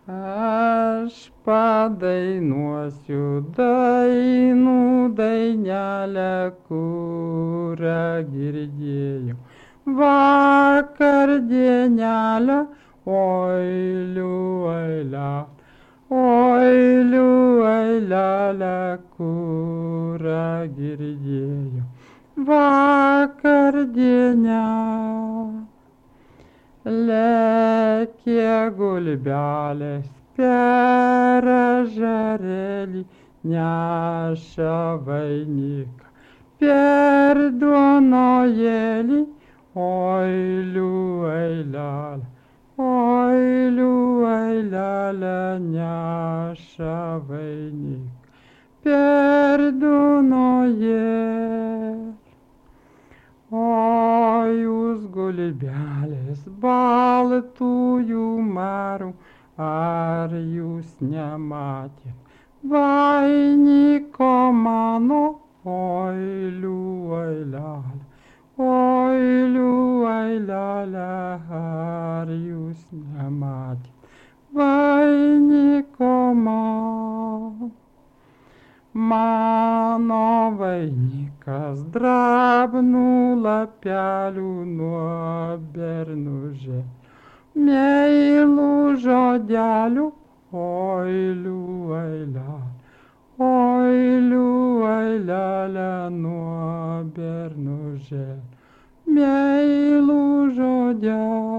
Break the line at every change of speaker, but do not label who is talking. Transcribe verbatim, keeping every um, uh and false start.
Aš padainuosiu dainų dainelę, kurią girdėjau vakar dienelę. Oi, liuaila, oi, liuailelę, kurią girdėjau vakar dienelę. Lėkė gulbelės per ežerėlį, neša vainiką per duonojėlį. Oi, liuailelė, oi, liuailelė, neša vainiką per duonojėlį. O jūs gulbelės baltųjų marų, ar jūs nematėt vainiko mano? Oi, liuailelė, oi, liuailelė, ar jūs nematėt vainiko mano? Mano vainikas drabnų lapelių nuo bernužė, meilų žodelių. Oi, liuailelė, oi, liuailelė, nuo bernužė, meilų žodelių.